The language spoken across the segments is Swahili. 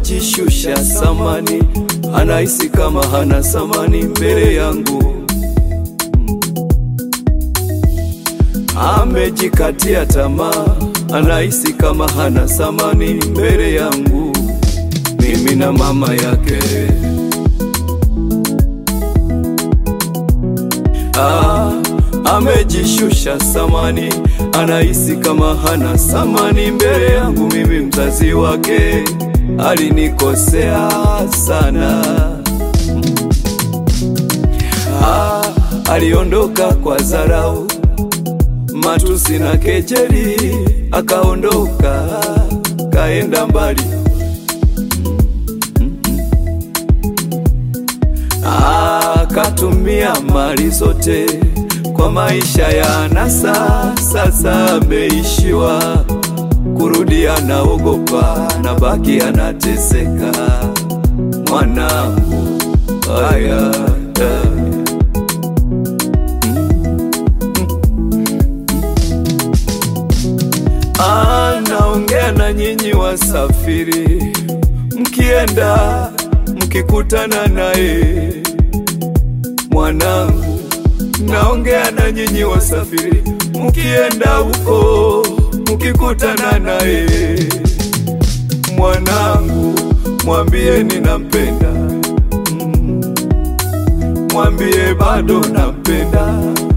amejishusha samani, anahisi kama hana samani mbele yangu. Amejikatia tamaa, anahisi kama hana samani mbele yangu. Mimi na mama yake, amejishusha samani, anahisi kama hana samani mbele yangu. Mimi mzazi wake, alinikosea sana. Aliondoka kwa dharau, matusi na kejeli, akaondoka kaenda mbali. Akatumia mali zote kwa maisha ya anasa. Sasa ameishiwa, kurudi anaogopa, na baki anateseka. Mwanangu, aya, naongea na nyinyi wasafiri, mkienda mkikutana naye. Mwanangu, naongea na nyinyi wasafiri, mkienda huko mkikutana naye. Mwanangu, mwambie ninampenda, mwambie bado nampenda.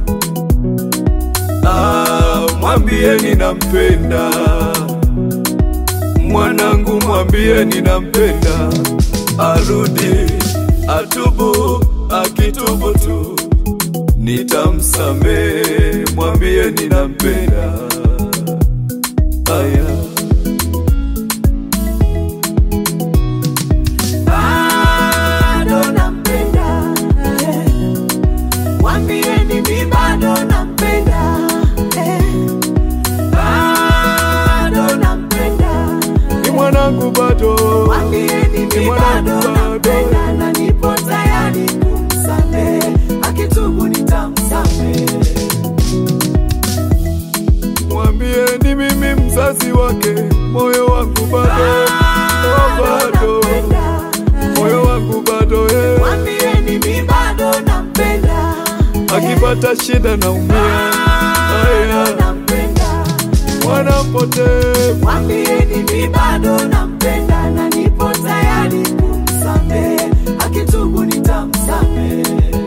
Mwambie ninampenda, mwanangu, mwambie ninampenda. Arudi atubu, akitubu tu nitamsamehe. Mwambie ninampenda. Aya, bado nampenda. Mwambie mimi bado nampenda. Bado nampenda. ni mwanangu bado. Mwambie mimi bado nampenda, na nipo tayari kumsamehe. Akitubu nitamsamehe. Mwambie ni mimi mzazi wake, moyo wangu bado, bado, moyo wangu bado. Mwambie mimi bado nampenda. Akipata shida naumia. Aya, nampenda. mwana mpotevu. Mwambie mimi bado nampenda, na nipo tayari kumsamehe. Akitubu nitamsamehe.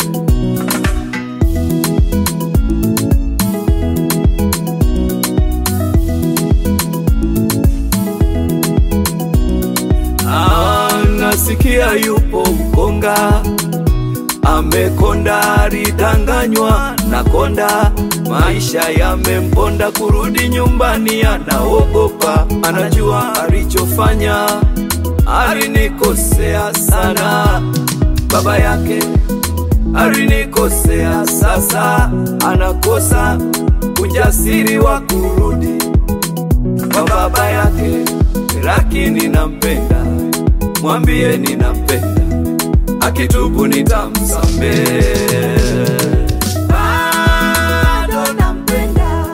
Nasikia yupo mkonga, amekonda, alidanganywa na konda. Maisha yamemponda, kurudi nyumbani anaogopa. Anajua alichofanya, alinikosea sana. Baba yake alinikosea, sasa anakosa ujasiri wa kurudi kwa baba yake, lakini nampenda. Mwambie ninampenda, akitubu nitamsamehe. Bado nampenda.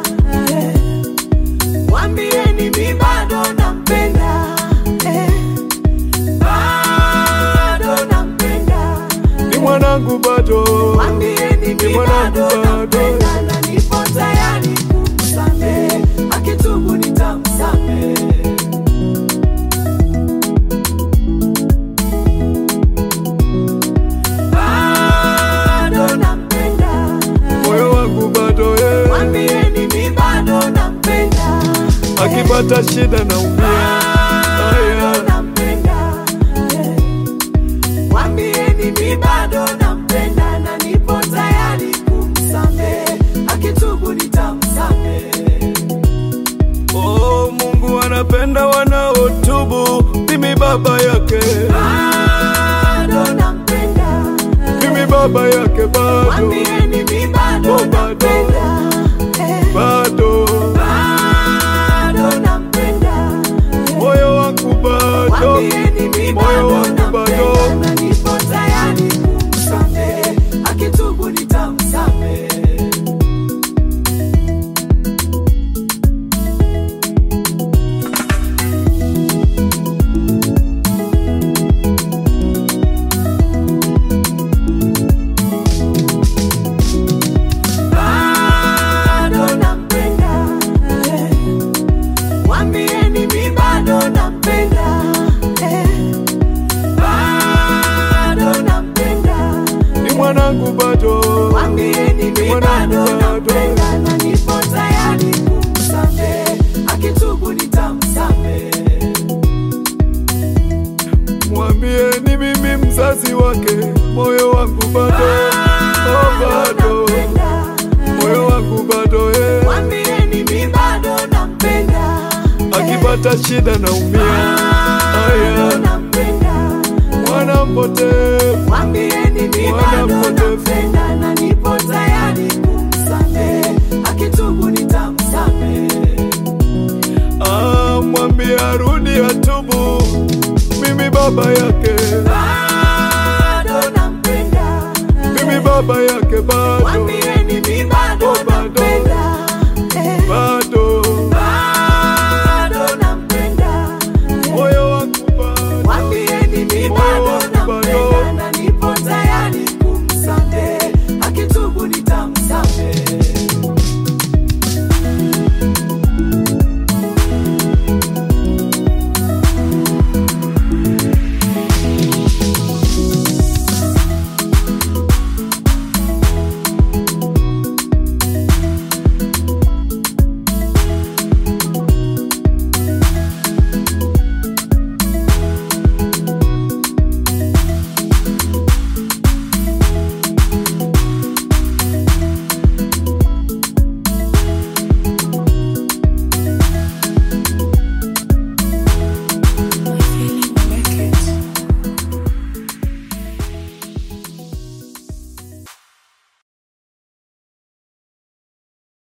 Mwambie mimi bado nampenda. Bado nampenda. Ni mwanangu bado. Mwambie mimi bado nampenda, na nipo tayari kumsamehe. Akitubu nitamsamehe. Akipata shida naumia. Aya, nampenda. Mwambie mimi bado nampenda, na nipo tayari kumsamehe. Akitubu nitamsamehe. Mungu anapenda wanaotubu. Mimi baba yake, bado nampenda. mimi baba yake bado. Mwambie mimi bado nampenda. Bado, moyo wangu bado, moyo wangu bado. Na nipo tayari kumsamehe. Akitubu nitamsamehe. ulinzi wake, moyo wangu bado, bado, moyo wangu bado, mwambieni mi bado nampenda, akipata shida naumia, nampenda, mwana mpotevu, mwambieni mi bado nampenda, na nipo tayari kumsamehe, akitubu nitamsamehe. Mwambie arudi atubu, mimi baba yake, bado nampenda, mimi baba yake bado.